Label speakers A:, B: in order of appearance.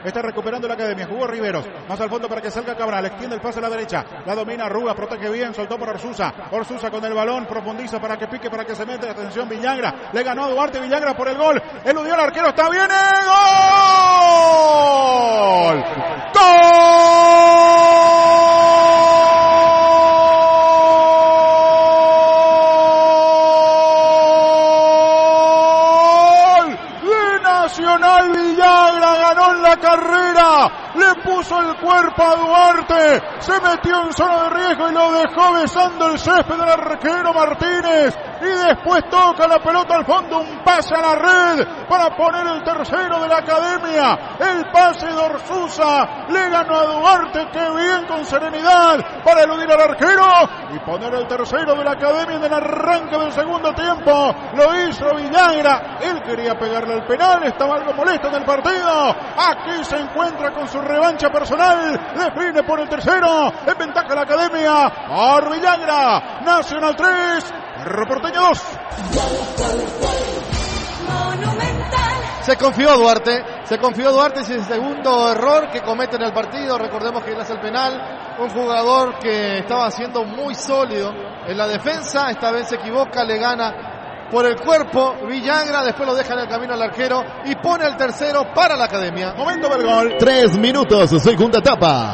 A: Está recuperando la academia. Jugó Riveros. Más al fondo para que salga Cabral. Extiende el pase a la derecha. La domina Rúa. Protege bien. Soltó por Orsusa. Orsusa con el balón. Profundiza para que pique, para que se mete. Atención Villagra. Le ganó a Duarte. Villagra por el gol. Eludió al arquero. Está bien. ¡Gol! Nacional. Villagra ganó en la carrera, le puso el cuerpo a Duarte, se metió en zona de riesgo y lo dejó besando el césped del arquero Martínez, y después toca la pelota al fondo, un pase a la red para poner el tercero de la academia. El pase de Orsusa le ganó a Duarte, que bien, con serenidad para eludir al arquero y poner el tercero de la academia en el arranque del segundo tiempo. Lo hizo Villagra, él quería pegarle al penal, estaba algo molesto en el partido. Aquí se encuentra con su revancha personal, define por el tercero, en ventaja la academia por Villagra. Nacional 3, Porteño 2.
B: Se confió Duarte es el segundo error que comete en el partido. Recordemos que él hace el penal, un jugador que estaba siendo muy sólido en la defensa, esta vez se equivoca, le gana por el cuerpo Villagra, después lo deja en el camino al arquero y pone el tercero para la academia.
A: Momento del gol.
C: 3 minutos, segunda etapa.